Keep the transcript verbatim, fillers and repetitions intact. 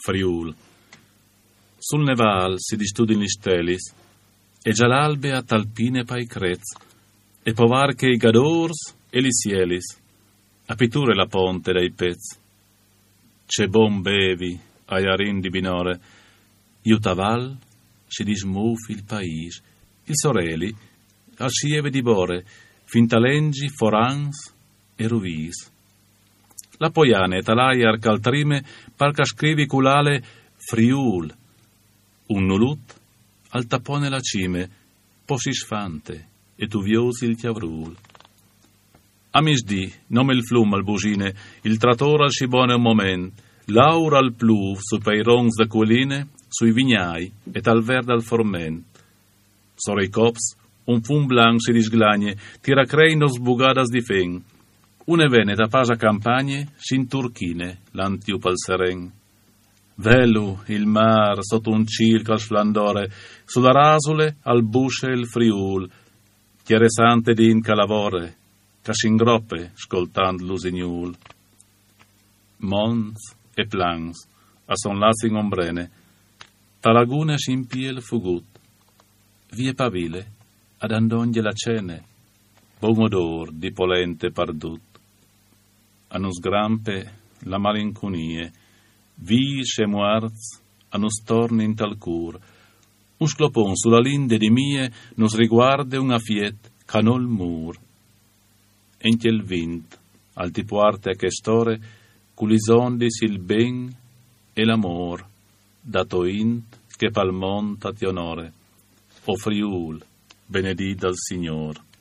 Friul. Sul neval si distudin gli stelis, e già l'albe a talpine pai crez, e povar che i gadors e li sielis, a pitture la ponte dai pez. C'è bon bevi, ai arin di binore, iutaval, si dismufi il pais, il soreli, al scieve di bore, fintalengi, forans e ruvis. La poiane talaia ar caltrime, parca scrivi culale Friul, un nulut, al tapone la cime, posisfante, e tuviosi il chiavrul. A misdì, nome il flum al busine, il trattore al scibone un moment, l'aura al plu, sui peirons de colline, sui vignai, e tal verde al forment. Sore i cops, un fum blanc si disglagne, tira crei nos bugadas di fen. Une vene da pasa campagne, sin turchine, l'antiup al seren. Velu il mar sotto un circo al splendore, sulla rasule al busce il Friul, chiaresante din calavore, ca s'ingroppe scoltant l'usignul. Mons e plans, a son lazzi in ombrene, talagune sin piel fugut, vie pavile, ad andoglie la cene, bon odor di polente pardut. A nus grampe la malinconie, vis e muarz, a nus torni in tal cur, un sclopon sulla linde di mie, nus riguarde un afiet canol mur. Enti il vint, al tipuarte a che store, culisondis il ben e l'amor, dato int che pal monta ti onore. O Friul, benedì dal Signor.